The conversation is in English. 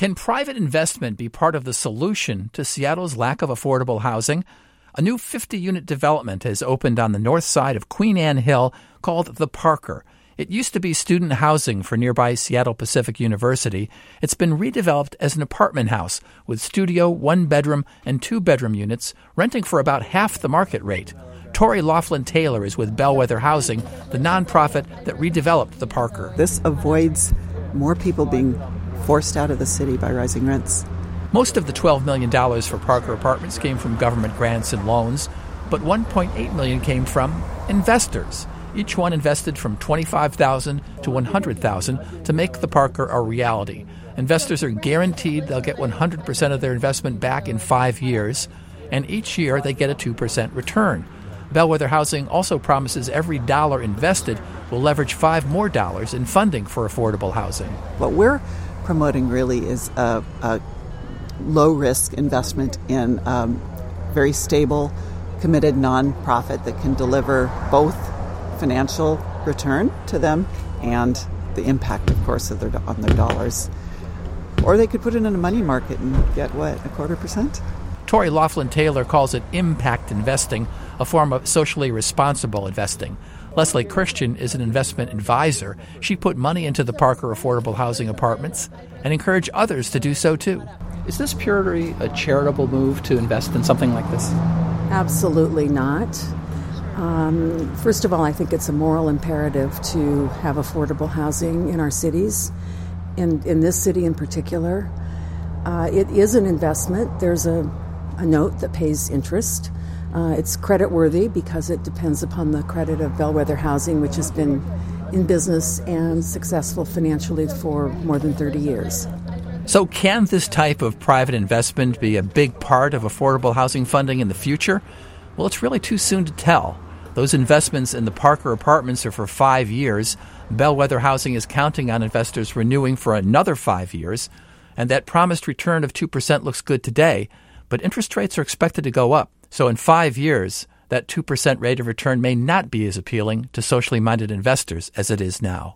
Can private investment be part of the solution to Seattle's lack of affordable housing? A new 50-unit development has opened on the north side of Queen Anne Hill called The Parker. It used to be student housing for nearby Seattle Pacific University. It's been redeveloped as an apartment house with studio, one-bedroom, and two-bedroom units, renting for about half the market rate. Tori Laughlin Taylor is with Bellwether Housing, the nonprofit that redeveloped The Parker. This avoids more people being forced out of the city by rising rents. Most of the $12 million for Parker Apartments came from government grants and loans, but $1.8 million came from investors. Each one invested from $25,000 to $100,000 to make The Parker a reality. Investors are guaranteed they'll get 100% of their investment back in 5 years, and each year they get a 2% return. Bellwether Housing also promises every dollar invested will leverage $5 more in funding for affordable housing. What we're promoting really is a low-risk investment in very stable, committed nonprofit that can deliver both financial return to them and the impact, of course, on their dollars. Or they could put it in a money market and get, 0.25%? Tori Laughlin Taylor calls it impact investing, a form of socially responsible investing. Leslie Christian is an investment advisor. She put money into the Parker Affordable Housing Apartments and encouraged others to do so too. Is this purely a charitable move to invest in something like this? Absolutely not. First of all, I think it's a moral imperative to have affordable housing in our cities, in this city in particular. It is an investment. There's a note that pays interest. It's creditworthy because it depends upon the credit of Bellwether Housing, which has been in business and successful financially for more than 30 years. So can this type of private investment be a big part of affordable housing funding in the future? Well, it's really too soon to tell. Those investments in the Parker Apartments are for 5 years. Bellwether Housing is counting on investors renewing for another 5 years. And that promised return of 2% looks good today, but interest rates are expected to go up. So in 5 years, that 2% rate of return may not be as appealing to socially minded investors as it is now.